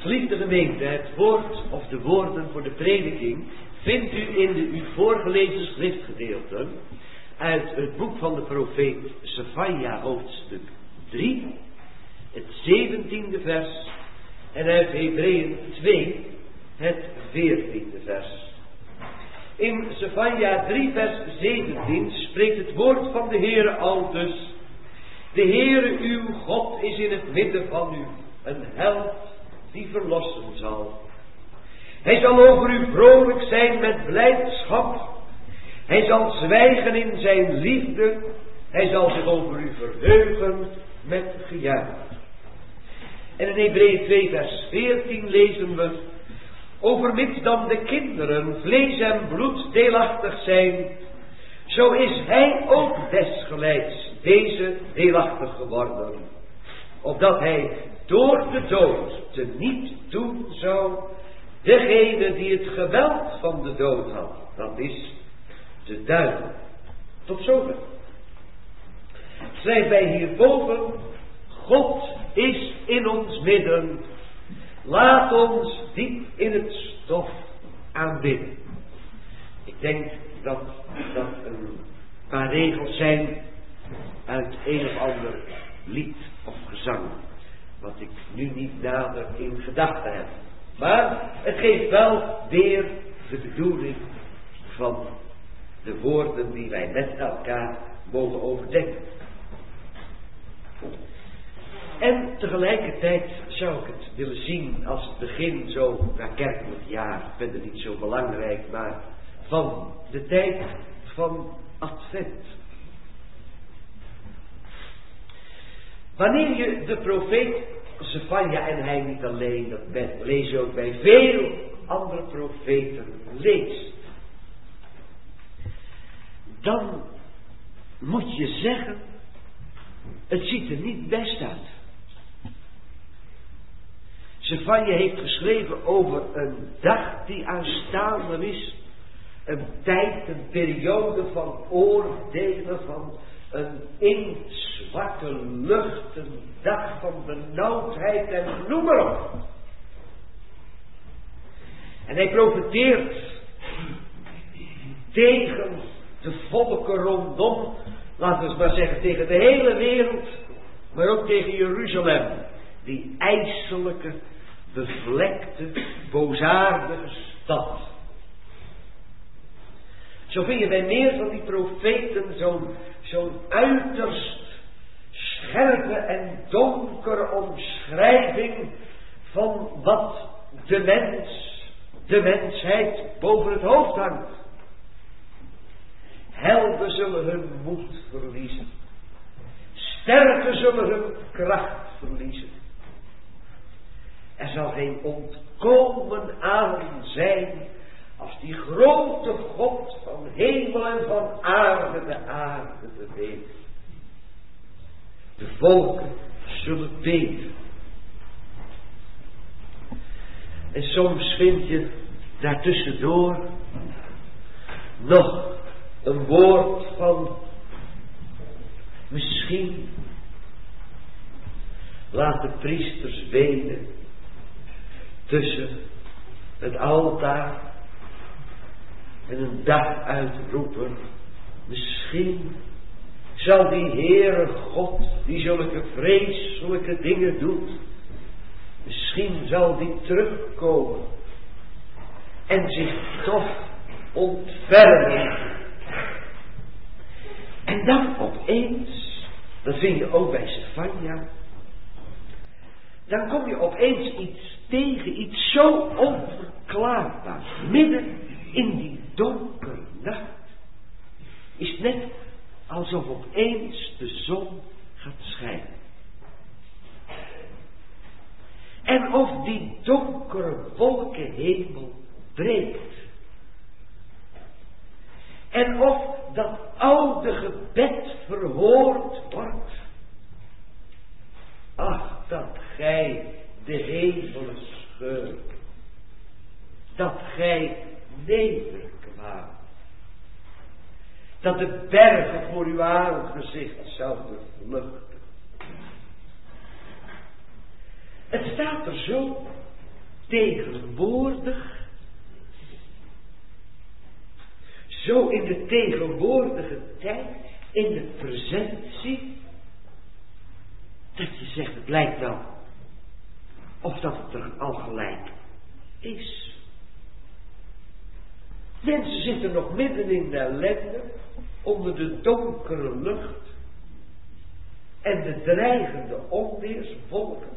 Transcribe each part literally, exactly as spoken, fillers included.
Geliefde gemeente, het woord of de woorden voor de prediking vindt u in de u voorgelezen schriftgedeelten uit het boek van de profeet Sephania, hoofdstuk drie, het zeventiende vers, en uit Hebreeën twee, het veertiende vers. In Sephania drie vers zeventien spreekt het woord van de Heere aldus: de Heere uw God is in het midden van u, een held die verlossen zal. Hij zal over u vrolijk zijn met blijdschap. Hij zal zwijgen in zijn liefde. Hij zal zich over u verheugen met gejuich. En in Hebreeën twee vers veertien lezen we: overmits dan de kinderen vlees en bloed deelachtig zijn, zo is hij ook desgelijks deze deelachtig geworden, opdat hij door de dood teniet doen zou degene die het geweld van de dood had, dat is de duivel. Tot zover. Schrijft wij hierboven: God is in ons midden. Laat ons diep in het stof aanbidden. Ik denk dat dat een paar regels zijn uit een of ander lied of gezang, wat ik nu niet nader in gedachten heb. Maar het geeft wel weer de bedoeling van de woorden die wij met elkaar mogen overdenken. En tegelijkertijd zou ik het willen zien als het begin zo naar kerkelijk jaar, verder niet zo belangrijk, maar van de tijd van Advent. Wanneer je de profeet Sephania, en hij niet alleen, dat lees je ook bij veel andere profeten, leest, dan moet je zeggen, het ziet er niet best uit. Sephania heeft geschreven over een dag die aanstaande is, een tijd, een periode van oordelen, van een inktzwarte lucht, een dag van benauwdheid en noem maar op. En hij profeteert tegen de volken rondom, laten we het maar zeggen, tegen de hele wereld, maar ook tegen Jeruzalem, die ijselijke, bevlekte, boosaardige stad. Zo vind je bij meer van die profeten zo'n zo'n uiterst scherpe en donkere omschrijving van wat de mens, de mensheid boven het hoofd hangt. Helden zullen hun moed verliezen. Sterken zullen hun kracht verliezen. Er zal geen ontkomen aan zijn als die grote God van hemel en van aarde de aarde beweegt. De volken zullen beven. En soms vind je daartussendoor nog een woord van misschien. Laat de priesters wenen tussen het altaar en een dag uitroepen. Misschien zal die Heere God, die zulke vreselijke dingen doet, misschien zal die terugkomen en zich toch ontfermen. En dan opeens, dat vind je ook bij Sephania, dan kom je opeens iets tegen, iets zo onverklaarbaars, midden in die donkere nacht, is net alsof opeens de zon gaat schijnen. En of die donkere wolkenhemel breekt. En of dat oude gebed verhoord wordt. Ach, dat gij de hemelen scheurt. Dat gij nederkwaamt. Dat de bergen voor uw aangezicht zouden vluchten. Het staat er zo tegenwoordig, zo in de tegenwoordige tijd, in de presentie, dat je zegt, het lijkt wel of dat het er al gelijk is. Mensen zitten nog midden in de ellende, onder de donkere lucht en de dreigende onweerswolken.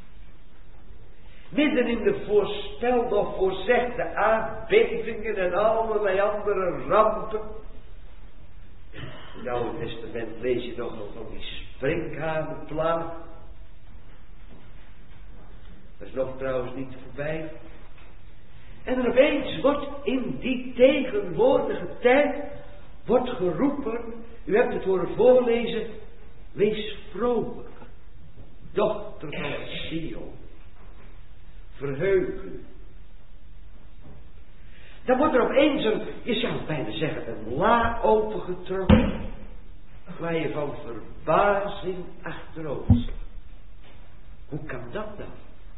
Midden in de voorspelde of voorzegde aardbevingen en allerlei andere rampen. In het Oude Testament lees je nog wel van die sprinkhanenplaag. Dat is nog trouwens niet voorbij. En dan opeens wordt in die tegenwoordige tijd wordt geroepen, u hebt het horen voorlezen, wees vrolijk, dochter van Sion, verheug u. Dan wordt er opeens een, je zou bijna zeggen, een la opengetrokken, waar je van verbazing achterover staat. Hoe kan dat dan?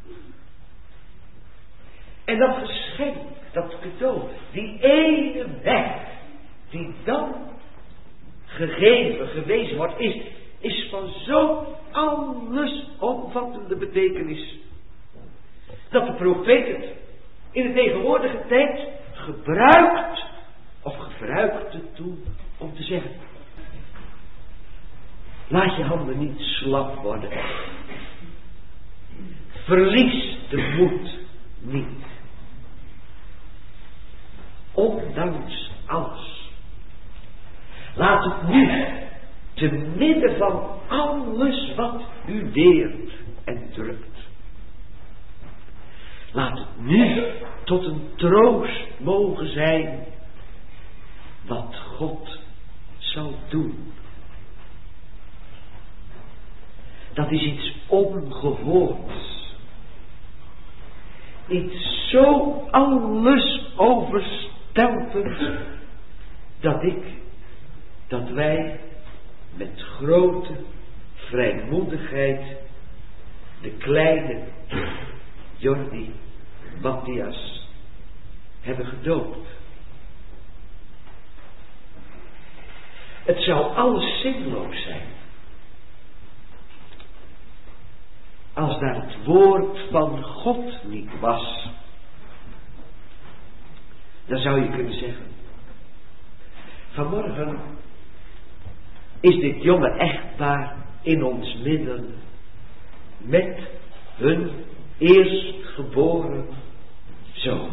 En dat geschenk, dat cadeau, die ene weg, die dan gegeven, gewezen wordt, is, is van zo allesomvattende betekenis, dat de profeet het in de tegenwoordige tijd gebruikt, of gebruikte toen, om te zeggen, laat je handen niet slap worden. Verlies de moed niet. Ondanks alles. Laat het nu, te midden van alles wat u weert en drukt. Laat het nu tot een troost mogen zijn wat God zal doen. Dat is iets ongehoords. Iets zo alles overstelpend, dat ik, dat wij met grote vrijmoedigheid de kleine Jordi Matthias hebben gedoopt. Het zou alles zinloos zijn als daar het woord van God niet was. Dan zou je kunnen zeggen, vanmorgen is dit jonge echtpaar in ons midden met hun eerstgeboren zoon.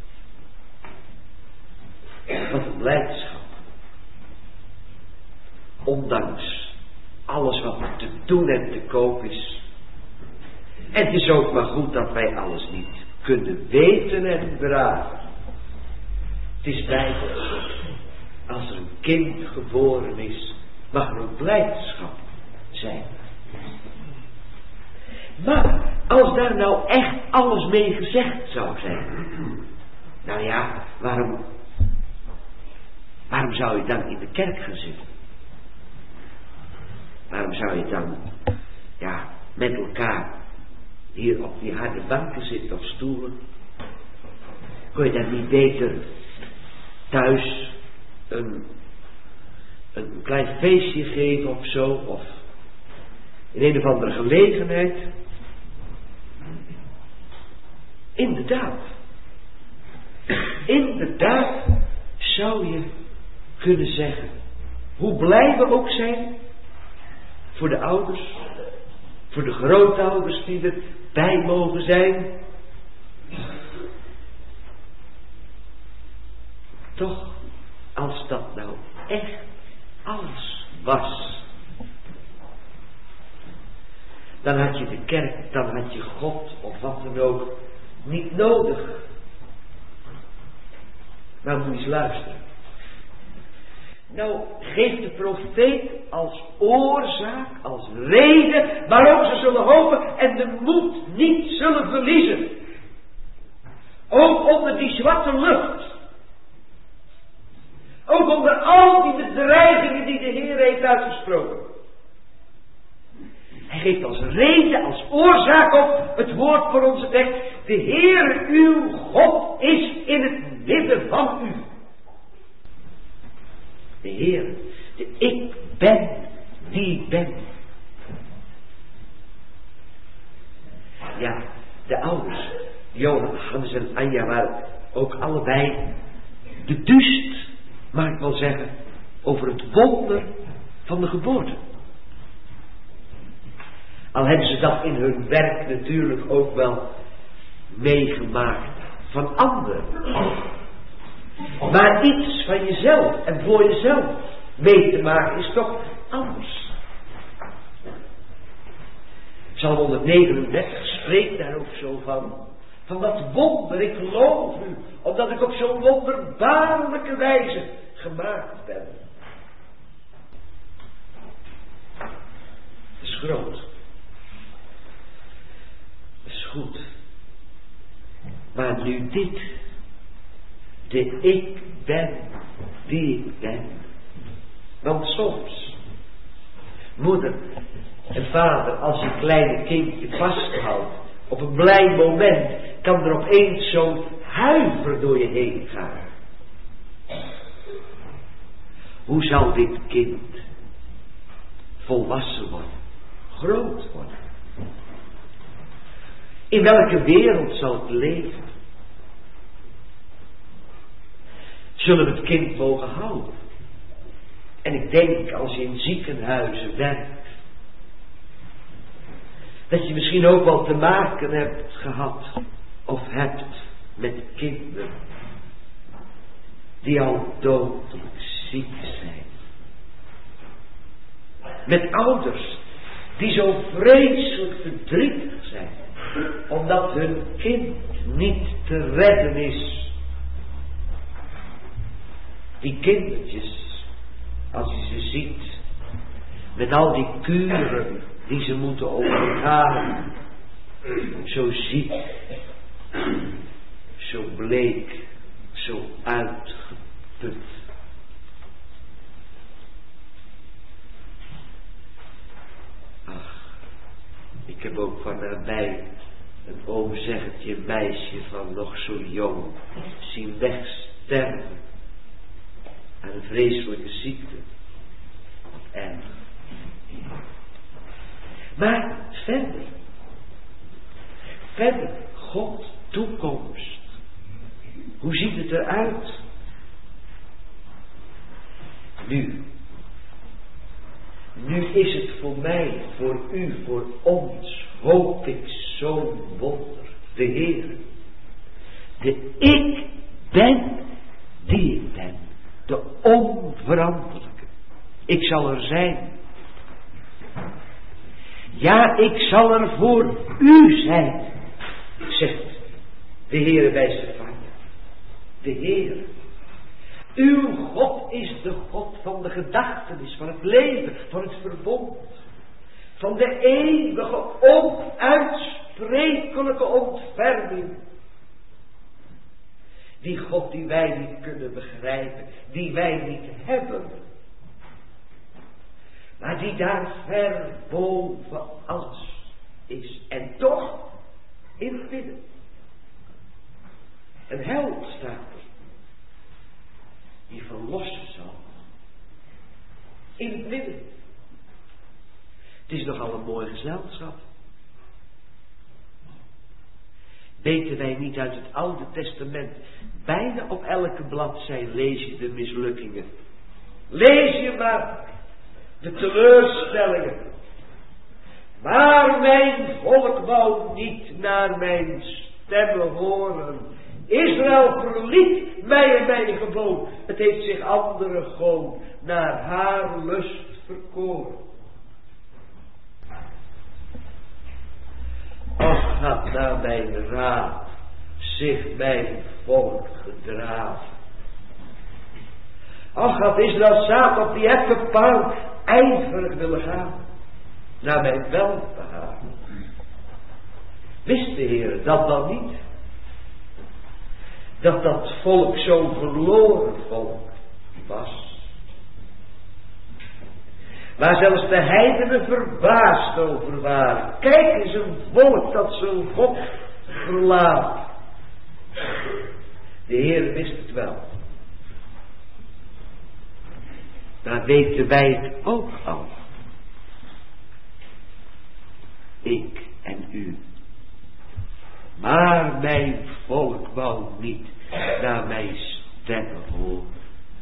Wat een blijdschap. Ondanks alles wat er te doen en te koop is. En het is ook maar goed dat wij alles niet kunnen weten en dragen. Het is bijbels. Als er een kind geboren is, mag er een blijdschap zijn. Maar als daar nou echt alles mee gezegd zou zijn. Nou ja, waarom, waarom zou je dan in de kerk gaan zitten? Waarom zou je dan, ja, met elkaar hier op die harde banken zitten of stoelen? Kon je dan niet beter thuis een, een klein feestje geven of zo? Of in een of andere gelegenheid? Inderdaad. Inderdaad zou je kunnen zeggen, hoe blij we ook zijn voor de ouders, voor de grootouders die er bij mogen zijn. Toch, als dat nou echt alles was, dan had je de kerk, dan had je God of wat dan ook niet nodig. Maar moet je eens luisteren. Nou geeft de profeet als oorzaak, als reden waarom ze zullen hopen en de moed niet zullen verliezen. Ook onder die zwarte lucht. Ook onder al die bedreigingen die de Heer heeft uitgesproken. Hij geeft als reden, als oorzaak op het woord voor onze tekst. De Heer uw God is in het midden van u. De Heer, de ik ben die ik ben. Ja, de ouders, Johannes en Anja, waren ook allebei beduust, mag ik wel zeggen, over het wonder van de geboorte. Al hebben ze dat in hun werk natuurlijk ook wel meegemaakt van anderen. Maar iets van jezelf en voor jezelf mee te maken is toch anders. Psalm honderdnegenendertig spreekt daar ook zo van. Van dat wonder, ik geloof u, omdat ik op zo'n wonderbaarlijke wijze gemaakt ben. Dat is groot. Dat is goed. Maar nu dit. De ik ben die ik ben. Want soms, moeder en vader, als je kleine kindje vasthoudt, op een blij moment, kan er opeens zo'n huiver door je heen gaan. Hoe zal dit kind volwassen worden, groot worden? In welke wereld zal het leven? Zullen we het kind mogen houden? En ik denk, als je in ziekenhuizen werkt, dat je misschien ook wel te maken hebt gehad of hebt met kinderen die al dodelijk ziek zijn. Met ouders die zo vreselijk verdrietig zijn omdat hun kind niet te redden is. Die kindertjes, als je ze ziet, met al die kuren die ze moeten ondergaan, zo ziek, zo bleek, zo uitgeput. Ach, ik heb ook van nabij een oomzeggetje meisje van nog zo jong zien wegsterven aan een vreselijke ziekte. Wat erg. Maar verder, verder, God, toekomst. Hoe ziet het eruit? Nu. Nu is het voor mij, voor u, voor ons, hoop ik zo'n wonder. De Heer. De ik ben die ik ben. De onveranderlijke. Ik zal er zijn. Ja, ik zal er voor u zijn, zegt de Heere bij Stefania. De Heere. Uw God is de God van de gedachtenis, van het leven, van het verbond. Van de eeuwige, onuitsprekelijke ontferming. Die God die wij niet kunnen begrijpen, die wij niet hebben. Maar die daar ver boven alles is. En toch in het midden. Een held staat er. Die verlossen zal. In het midden. Het is nogal een mooi gezelschap. Weten wij niet uit het Oude Testament. Bijna op elke bladzijde lees je de mislukkingen. Lees je maar. De teleurstellingen. Maar mijn volk wou niet naar mijn stemmen horen. Israël verliet mij en mijn gebood. Het heeft zich andere gewoon naar haar lust verkoren. Och, had naar mijn raad zich mijn volk gedragen. Och, had Israël zaad op die effen paal ijverig willen gaan. Naar mijn welbehagen. Wist de Heer dat dan niet? Dat dat volk zo'n verloren volk was. waar zelfs de heidenen verbaasd over waren. Kijk eens, een volk dat zijn God verlaat. De Heer wist het wel. Maar weten wij het ook al? Ik en u. Maar mijn volk wou niet naar mijn stemmen horen.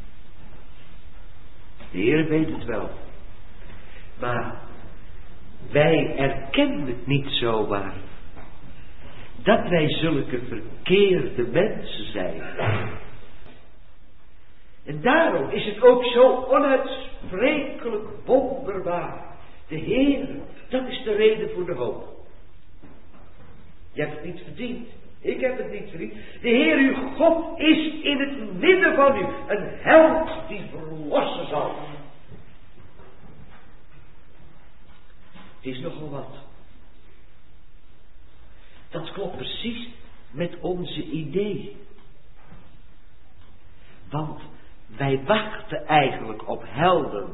De Heer weet het wel. Maar wij erkennen het niet zomaar. Dat wij zulke verkeerde mensen zijn. En daarom is het ook zo onuitsprekelijk wonderbaar. De Heer, dat is de reden voor de hoop. Je hebt het niet verdiend. Ik heb het niet verdiend. De Heer uw God is in het midden van u. Een held die verlossen zal. Het is nogal wat. Dat klopt precies met onze idee. Want wij wachten eigenlijk op helden.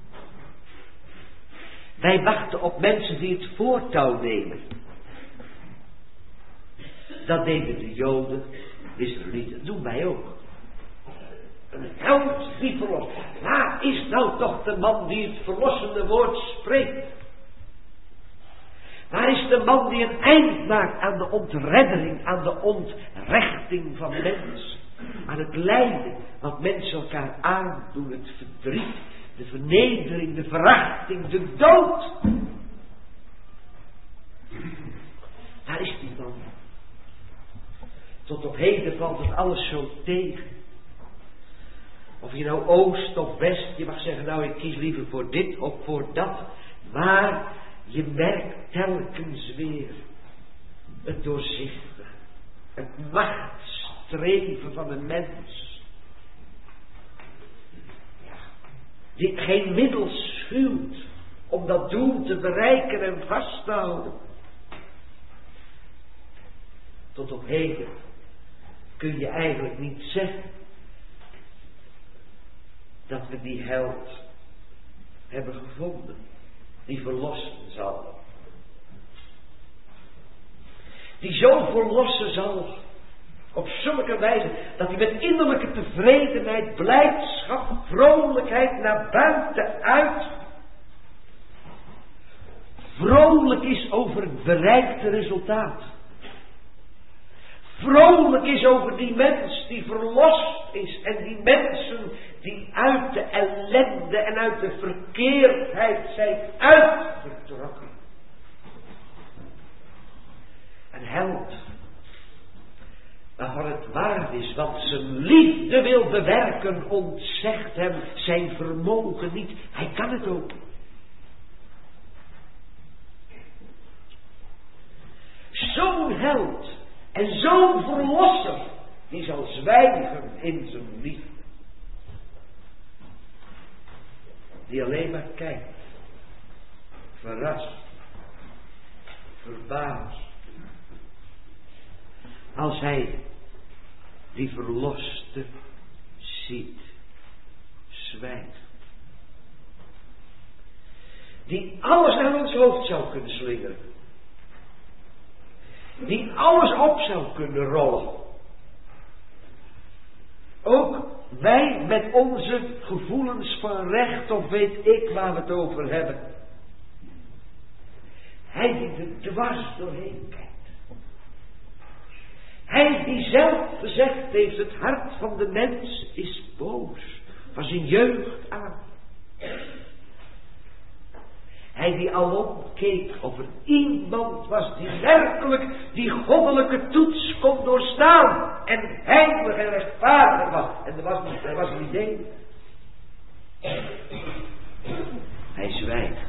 Wij wachten op mensen die het voortouw nemen. Dat deden de Joden, de Israëlieten, dat doen wij ook. Een held die verlost. Waar is nou toch de man die het verlossende woord spreekt? Waar is de man die een eind maakt aan de ontreddering, aan de ontrechting van mensen? Aan het lijden wat mensen elkaar aandoen, het verdriet, de vernedering, de verachting, de dood. Waar is die man? Tot op heden valt het alles zo tegen. Of je nou oost of west, je mag zeggen, nou ik kies liever voor dit of voor dat. Maar je merkt telkens weer het doorzichtige, het machtsstreven van een mens. Ja, die geen middel schuwt om dat doel te bereiken en vast te houden. Tot op heden kun je eigenlijk niet zeggen dat we die held hebben gevonden, die verlossen zal. Die zo verlossen zal, op zulke wijze, dat hij met innerlijke tevredenheid, blijdschap, vrolijkheid naar buiten uit vrolijk is over het bereikte resultaat. Vrolijk is over die mens die verlost is. En die mensen die uit de ellende en uit de verkeerdheid zijn uitgetrokken. Een held. Waarvan het waar is wat zijn liefde wil bewerken, ontzegt hem zijn vermogen niet. Hij kan het ook. Zo'n held. En zo'n verlosser, die zal zwijgen in zijn liefde. Die alleen maar kijkt, verrast, verbaasd. Als hij die verloste ziet, zwijgt. Die alles aan ons hoofd zou kunnen slingeren. Die alles op zou kunnen rollen. Ook wij met onze gevoelens van recht of weet ik waar we het over hebben. Hij die er dwars doorheen kijkt. Hij die zelf gezegd heeft, het hart van de mens is boos. Van zijn jeugd aan. Hij die alom keek of er iemand was die werkelijk die goddelijke toets kon doorstaan. En heilig en rechtvaardig was. En er was niet, er was niet één. Hij zwijgt.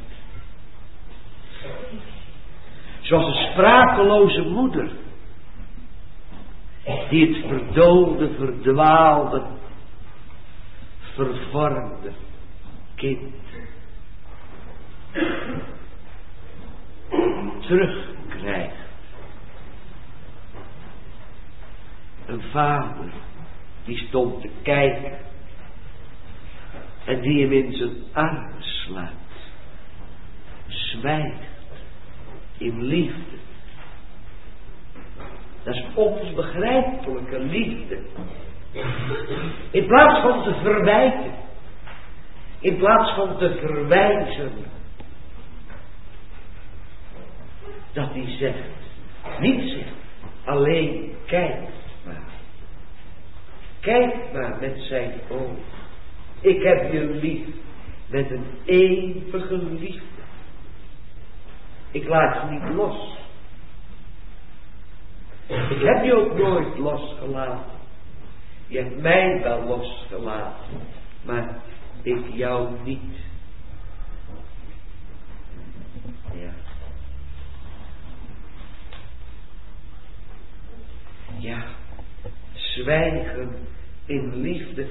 Zoals een sprakeloze moeder. Die het verdoolde, verdwaalde, vervormde kind terugkrijgt. Een vader die stond te kijken en die hem in zijn armen sluit. zwijgt in liefde. Dat is onbegrijpelijke liefde. In plaats van te verwijten, in plaats van te verwijzen, dat hij zegt, niet zegt, alleen kijk maar. Kijk maar met zijn ogen. Ik heb je lief met een eeuwige liefde. Ik laat je niet los. Ik heb je ook nooit losgelaten. Je hebt mij wel losgelaten, maar ik jou niet. Ja. Ja, zwijgen in liefde.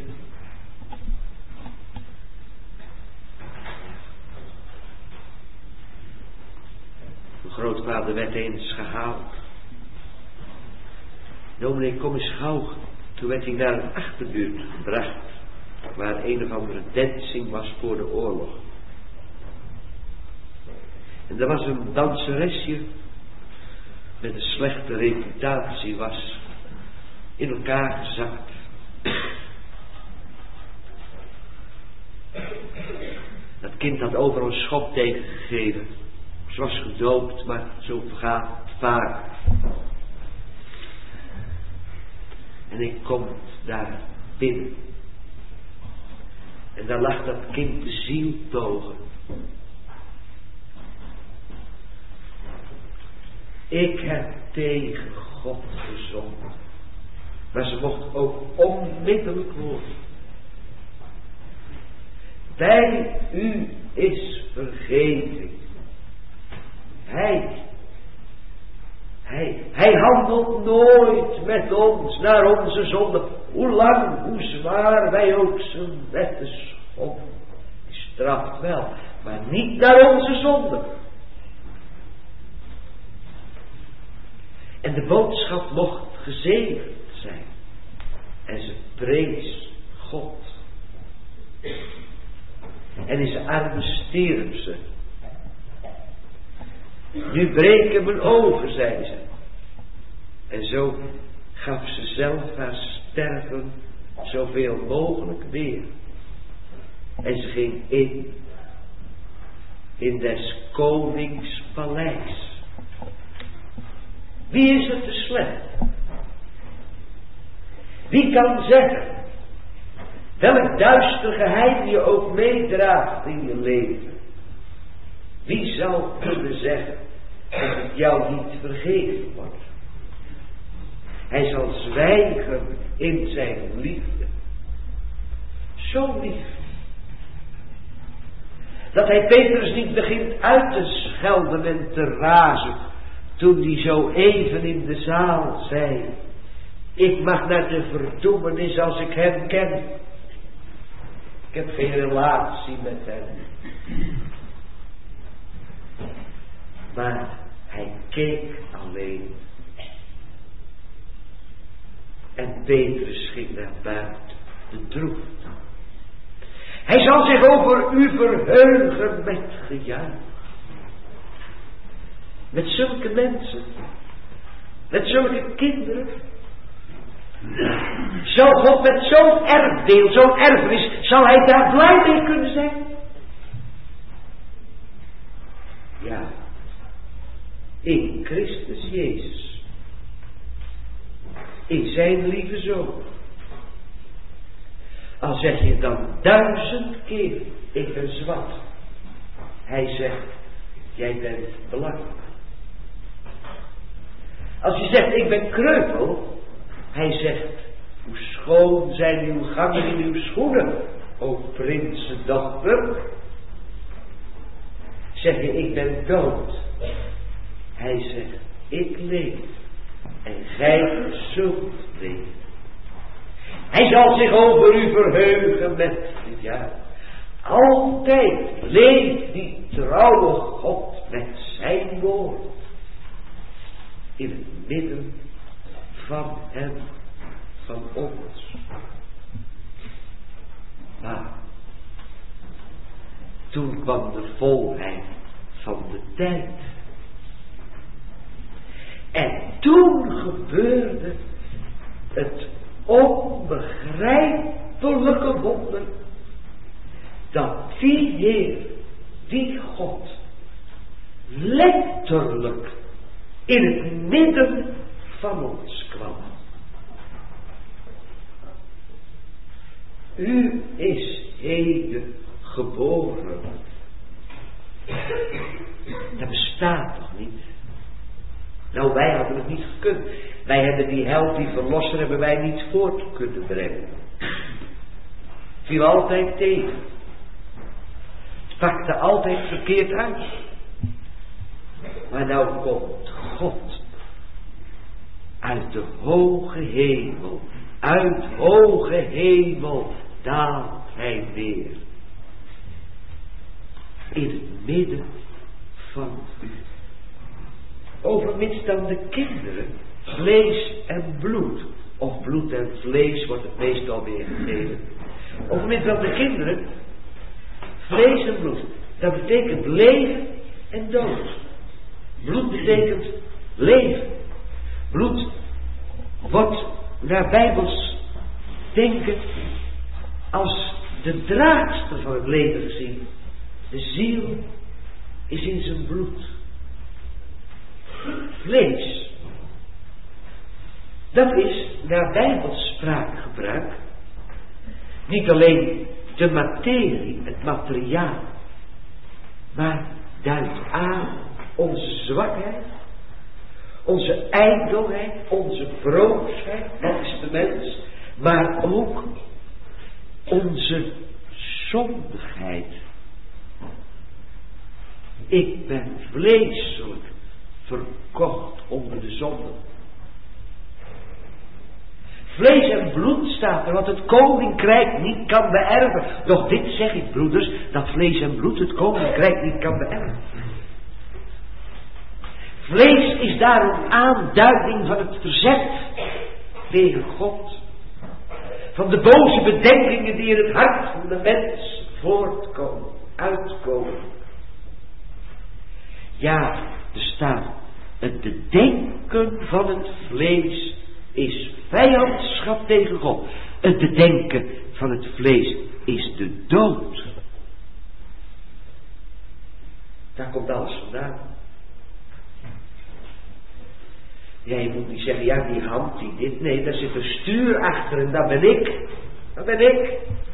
Mijn grootvader werd eens gehaald. Dominee, kom eens gauw. Toen werd hij naar een achterbuurt gebracht, waar een of andere dancing was voor de oorlog. En er was een danseresje met een slechte reputatie, was in elkaar gezakt. Dat kind had overal een schop tegen gegeven. Ze was gedoopt, maar zo vergaat het vaak. En ik kom daar binnen. En daar lag dat kind de ziel togen. Ik heb tegen God gezonden. Maar ze mocht ook onmiddellijk worden. Bij u is vergeving. Hij, hij, hij handelt nooit met ons naar onze zonde. Hoe lang, hoe zwaar wij ook zijn wetten schoppen. Hij straft wel, maar niet naar onze zonde. En de boodschap mocht gezegend zijn. En ze prees God. En in zijn armen stierf ze. Nu breken mijn ogen, zei ze. En zo gaf ze zelf haar sterven zoveel mogelijk weer. En ze ging in, in des konings paleis. Wie is er te slecht? Wie kan zeggen, welk duister geheim je ook meedraagt in je leven? Wie zou kunnen zeggen dat het jou niet vergeven wordt? Hij zal zwijgen in zijn liefde. Zo lief. Dat hij Petrus niet begint uit te schelden en te razen. Toen hij zo even in de zaal zei, ik mag naar de verdoemenis als ik hem ken. Ik heb geen relatie met hem. Maar hij keek alleen. En Petrus ging naar buiten, bedroefd. Hij zal zich over u verheugen met gejuich. Met zulke mensen. Met zulke kinderen. Zal God met zo'n erfdeel, zo'n erfenis, zal hij daar blij mee kunnen zijn? Ja. In Christus Jezus. In zijn lieve Zoon. Al zeg je dan duizend keer, ik ben zwak. Hij zegt, jij bent belangrijk. Als je zegt, ik ben kreupel. Hij zegt, hoe schoon zijn uw gangen in uw schoenen, o prinsendochter. Zeg je, ik ben dood. Hij zegt, ik leef. En gij zult leven. Hij zal zich over u verheugen met dit jaar. Altijd leeft die trouwe God met zijn woord. In het midden van hem, van ons. Maar toen kwam de volheid van de tijd. En toen gebeurde het onbegrijpelijke wonder dat die Heer, die God, letterlijk in het midden van ons kwam. U is heden geboren. Dat bestaat toch niet? Nou, wij hadden het niet gekund. Wij hebben die held, die verlosser, hebben wij niet voort kunnen brengen. Viel altijd tegen. Het pakte altijd verkeerd uit. Maar nou komt God uit de hoge hemel. Uit hoge hemel daalt hij neer. In het midden van u. Overmits dan de kinderen, vlees en bloed, of bloed en vlees wordt het meestal weer gegeven. Overmits dan de kinderen, vlees en bloed, dat betekent leven en dood. Bloed betekent leven. Bloed wordt naar Bijbels denken als de draagster van het leven gezien. De ziel is in zijn bloed. Vlees, dat is naar Bijbels spraakgebruik niet alleen de materie, het materiaal, maar duidt aan onze zwakheid, onze ijdelheid, onze broosheid, dat is de mens, maar ook onze zondigheid. Ik ben vleeselijk verkocht onder de zonde. Vlees en bloed staat er, wat het koninkrijk niet kan beërven. Doch dit zeg ik, broeders, dat vlees en bloed het koninkrijk niet kan beërven. Vlees is daarom aanduiding van het verzet tegen God. Van de boze bedenkingen die in het hart van de mens voortkomen, uitkomen. Ja, er staat, het bedenken van het vlees is vijandschap tegen God. Het bedenken van het vlees is de dood. Daar komt alles vandaan. Ja, je moet niet zeggen, ja, die hand, die dit. Nee, daar zit een stuur achter en dat ben ik. Dat ben ik.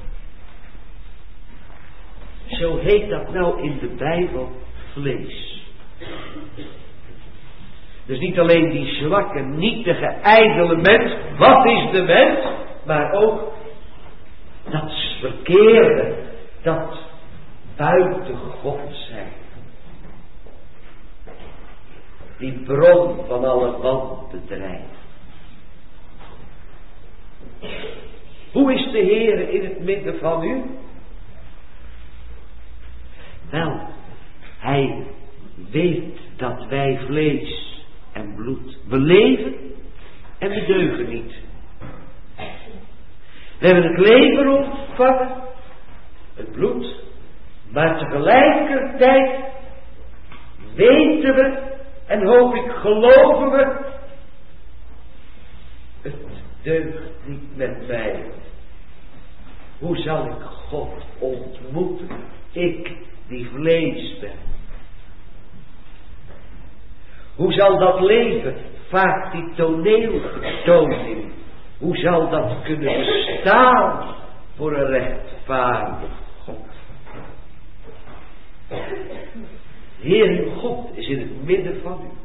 Zo heet dat nou in de Bijbel vlees. Dus niet alleen die zwakke, nietige, ijdele mens. Wat is de mens? Maar ook dat verkeerde, dat buiten God zijn. Die bron van alle wanbedrijf. Hoe is de Heer in het midden van u? Wel, hij weet dat wij vlees en bloed, we leven en we deugen niet. We hebben het leven ontvangen, het bloed, maar tegelijkertijd weten we en hoop ik geloven we, het deugt niet met mij. Hoe zal ik God ontmoeten? Ik die vlees ben. Hoe zal dat leven, vaak die toneelvertoning, hoe zal dat kunnen bestaan voor een rechtvaardig God? Heer uw God is in het midden van u.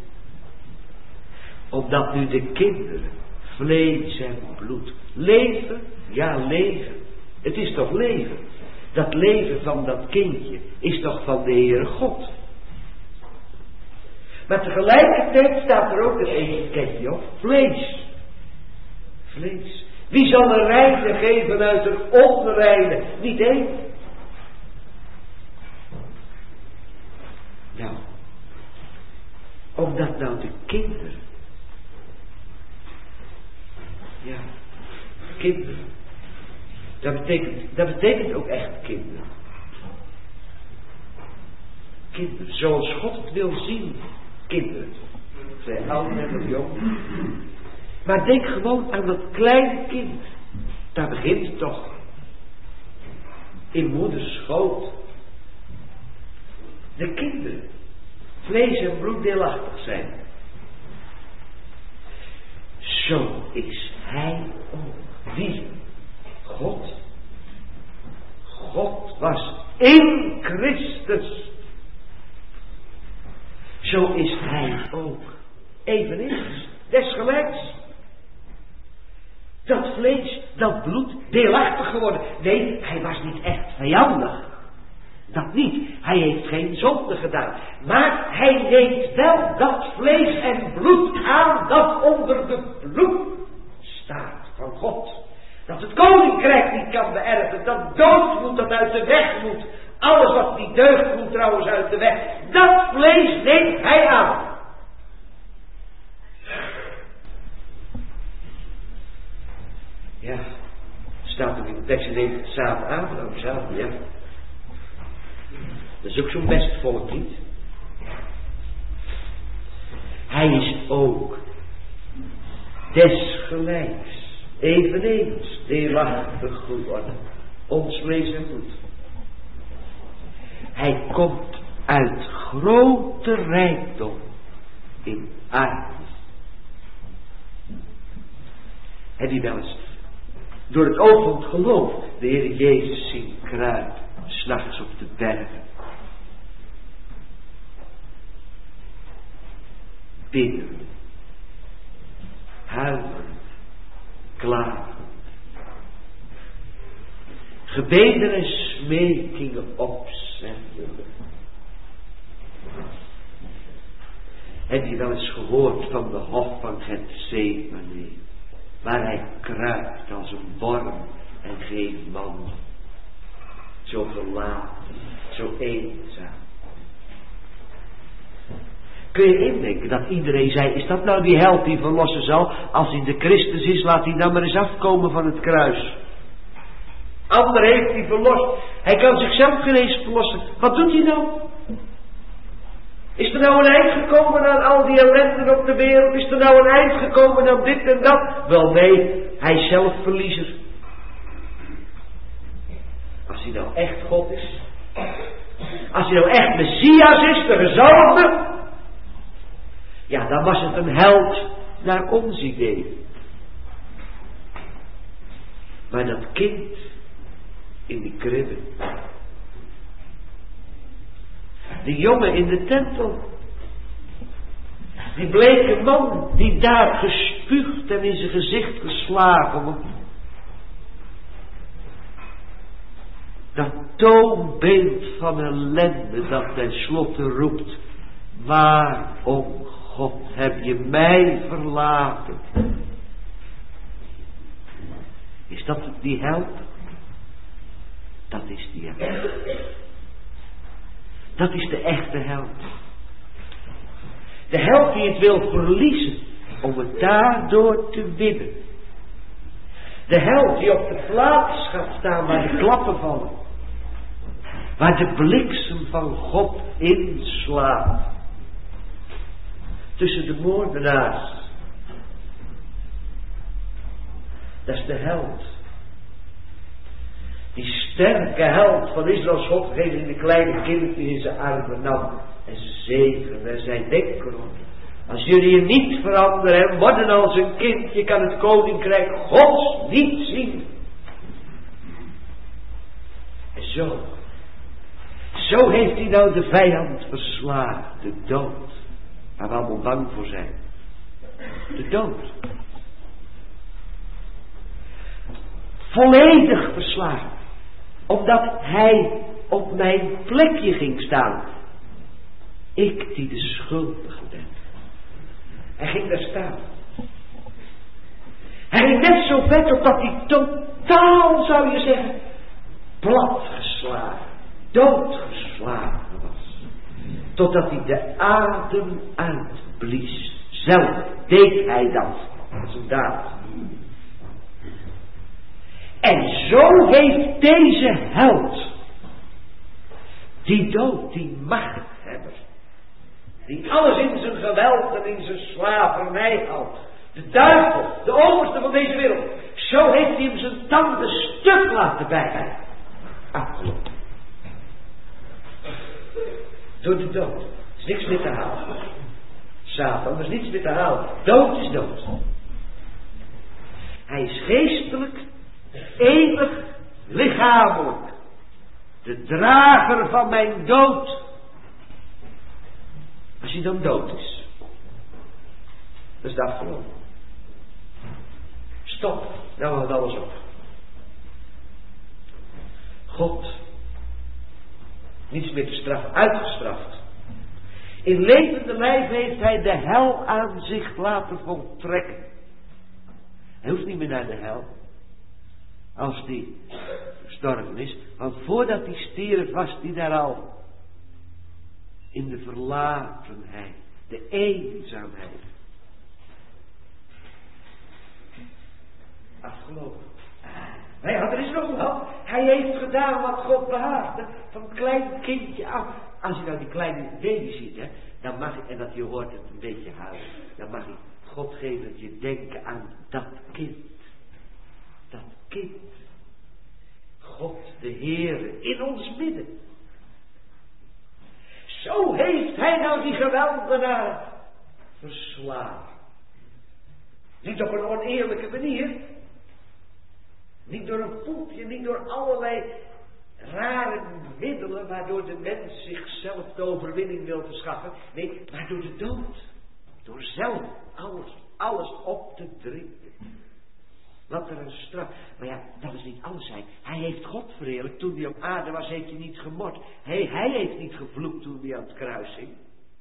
Omdat nu de kinderen, vlees en bloed, leven, ja leven. Het is toch leven. Dat leven van dat kindje is toch van de Heere God. Maar tegelijkertijd staat er ook een etiketje op. Vlees. Vlees. Wie zal een reine geven uit een onreine? Niet één. Nou. Omdat nou de kinderen. Ja. Kinderen. Dat betekent, dat betekent ook echt kinderen. kinderen, zoals God het wil zien, kinderen. Zij oud en jong. Maar denk gewoon aan dat kleine kind. Daar begint het toch. In moeders schoot. De kinderen. Vlees en bloed deelachtig zijn. Zo is hij ook. Wie? God. God was in Christus. Zo is hij ook. Eveneens. Desgelijks. Dat vlees, dat bloed, deelachtig geworden. Nee, hij was niet echt vijandig. Dat niet. Hij heeft geen zonde gedaan. Maar hij neemt wel dat vlees en bloed aan dat onder de bloed staat van God. Dat het koninkrijk niet kan beërven. Dat dood moet, dat uit de weg moet. Alles wat niet deugt moet trouwens uit de weg. Dat vlees neemt hij aan. Ja, staat er in de tekst, neemt samen aan, dan samen, ja. Dat is ook zo'n best volk niet. Hij is ook desgelijks, eveneens, deelachtig geworden. Ons vlees en bloed. Hij komt uit grote rijkdom in aarde. Heb je wel eens door het oog van het geloof de Heer Jezus zien kruipen, 's nachts op de bergen. Bidden, huilen, klagen. Gebeden en smekingen opzetten. Heb je wel eens gehoord van de hof van Gethsemane, waar hij kruipt als een worm en geen man. Zo verlaten, zo eenzaam. Kun je indenken dat iedereen zei, is dat nou die held die verlossen zal? Als hij de Christus is, laat hij dan maar eens afkomen van het kruis. Ander heeft hij verlost. Hij kan zichzelf geen eens verlossen. Wat doet hij nou? Is er nou een eind gekomen aan al die ellende op de wereld? Is er nou een eind gekomen aan dit en dat? Wel nee, hij is zelf verliezer. Als hij nou echt God is. Als hij nou echt Messias is, de gezalfde. Ja, dan was het een held naar ons idee. Maar dat kind in die kribbe. Die jongen in de tempel. Die bleke man die daar gespuugd en in zijn gezicht geslagen wordt. Dat toonbeeld van ellende dat tenslotte roept. Waarom, God, heb je mij verlaten? Is dat die held? Dat is die held. Dat is de echte held. De held die het wil verliezen om het daardoor te winnen. De held die op de plaats gaat staan waar de klappen vallen. Waar de bliksem van God inslaat. Tussen de moordenaars. Dat is de held. Die sterke held van Israëls God geeft in de kleine kinderen in zijn armen nam. En ze zegenen en zij denken om. Als jullie je niet veranderen en worden als een kind, je kan het koninkrijk Gods niet zien. En zo. Zo heeft hij nou de vijand verslagen. De dood. Waar we allemaal bang voor zijn. De dood. Volledig verslagen. Omdat hij op mijn plekje ging staan. Ik die de schuldige ben. Hij ging daar staan. Hij ging net zo ver totdat hij totaal, zou je zeggen, platgeslagen, doodgeslagen was. Totdat hij de adem uitblies. Zelf deed hij dat. Dat is een daad. En zo heeft deze held, die dood, die macht Die alles in zijn geweld en in zijn slavernij houdt. De duivel, de overste van deze wereld. Zo heeft hij hem zijn tanden stuk laten bijten. Afgelopen. Door de dood. Er is niks meer te halen. Satan, er is niets meer te halen. Dood is dood. Hij is geestelijk, eeuwig, lichamelijk. De drager van mijn dood. Als hij dan dood is. Dat is het afgelopen. Stop. Nou houdt alles op. God. Niets meer te straffen. Uitgestraft. In levende lijf heeft hij de hel aan zich laten voltrekken. Hij hoeft niet meer naar de hel. Als die gestorven is. Want voordat hij stierf was hij daar al. In de verlatenheid. De eenzaamheid. Afgelopen. Nee, er is nog wel. Hij heeft gedaan wat God behaagde. Van het kleine kindje af. Als je nou die kleine baby ziet, hè, dan mag je, en dat je hoort het een beetje huilen, dan mag je God geven dat je denken aan dat kind. Dat kind. God de Heere in ons midden. Zo heeft hij nou die geweldenaar verslagen. Niet op een oneerlijke manier. Niet door een poepje, niet door allerlei rare middelen waardoor de mens zichzelf de overwinning wil verschaffen. Nee, maar door de dood. Door zelf alles, alles op te drinken. Wat er een straf. Maar ja, dat is niet alles zijn. Hij heeft God verheerlijkt. Toen hij op aarde was, heeft hij niet gemord. Hij, hij heeft niet gevloekt toen hij aan het kruis hing.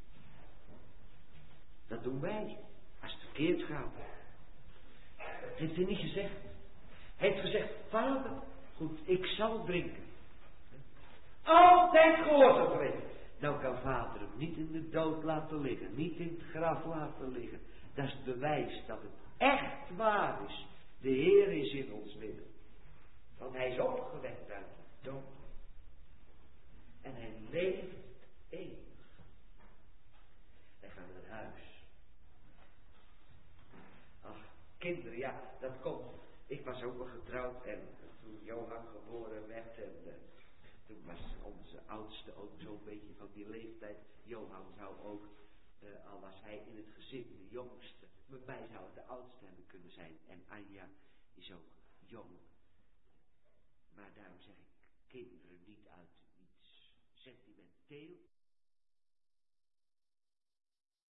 Dat doen wij. Als het verkeerd gaat. Dat heeft hij niet gezegd. Hij heeft gezegd, Vader, goed, ik zal drinken. Altijd gehoorzaam geweest. Nou kan Vader hem niet in de dood laten liggen. Niet in het graf laten liggen. Dat is het bewijs dat het echt waar is. De Heer is in ons midden. Want hij is opgewekt uit de dood. En hij leeft eeuwig. Dan gaan we naar huis. Ach, kinderen, ja, dat komt. Ik was ook wel getrouwd en toen Johan geboren werd en uh, toen was onze oudste ook zo'n beetje van die leeftijd. Johan zou ook, uh, al was hij in het gezin de jongste, met mij zou het de oudste hebben kunnen zijn. En Anja is ook jong. Maar daarom zeg ik kinderen niet uit iets sentimenteel.